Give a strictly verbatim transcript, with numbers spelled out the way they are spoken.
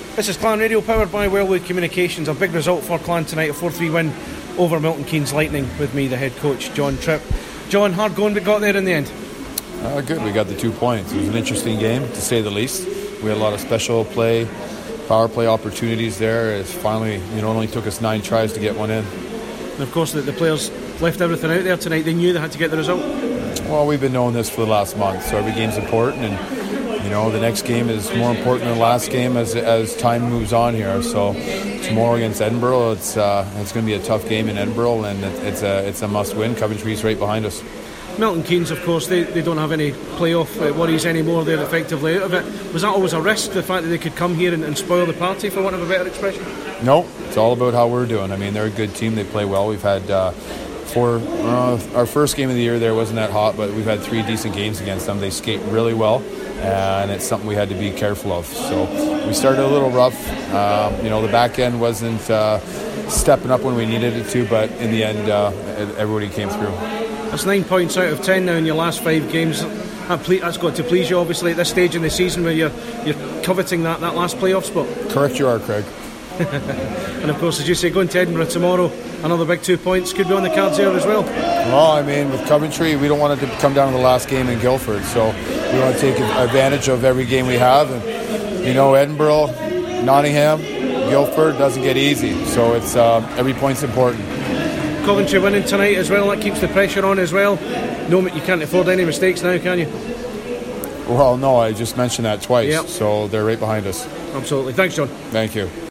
This is Clan Radio, powered by Wellwood Communications. A big result for Clan tonight, a four three win over Milton Keynes Lightning, with me, the head coach, John Tripp. John, hard going, but got there in the end. Uh, good, we got the two points. It was an interesting game, to say the least. We had a lot of special play, power play opportunities there. It's finally, you know, it only took us nine tries to get one in. And of course, the, the players left everything out there tonight. They knew they had to get the result. Well, we've been knowing this for the last month, so every game's important, and you know the next game is more important than the last game as as time moves on here. So tomorrow against Edinburgh, it's uh, it's going to be a tough game in Edinburgh, and it, it's a it's a must-win. Coventry's right behind us. Milton Keynes, of course, they, they don't have any playoff uh, worries anymore. They're effectively out of it. Was that always a risk, the fact that they could come here and, and spoil the party, for want of a better expression? No, it's all about how we're doing. I mean, they're a good team. They play well. We've had uh, four. Uh, our first game of the year there wasn't that hot, but we've had three decent games against them. They skate really well, and it's something we had to be careful of. So we started a little rough. Um, you know, the back end wasn't uh, stepping up when we needed it to, but in the end, uh, everybody came through. That's nine points out of ten now in your last five games. That ple- that's got to please you, obviously, at this stage in the season where you're you're coveting that, that last playoff spot. Correct you are, Craig. And of course, as you say, going to Edinburgh tomorrow, another big two points could be on the cards there as well. Well, I mean, with Coventry, we don't want it to come down to the last game in Guildford, so we want to take advantage of every game we have. And you know, Edinburgh, Nottingham, Guildford doesn't get easy, so it's uh, every point's important. Coventry winning tonight as well, that keeps the pressure on as well. No, you can't afford any mistakes now, can you? Well, no, I just mentioned that twice, yep. So they're right behind us. Absolutely. Thanks, John. Thank you.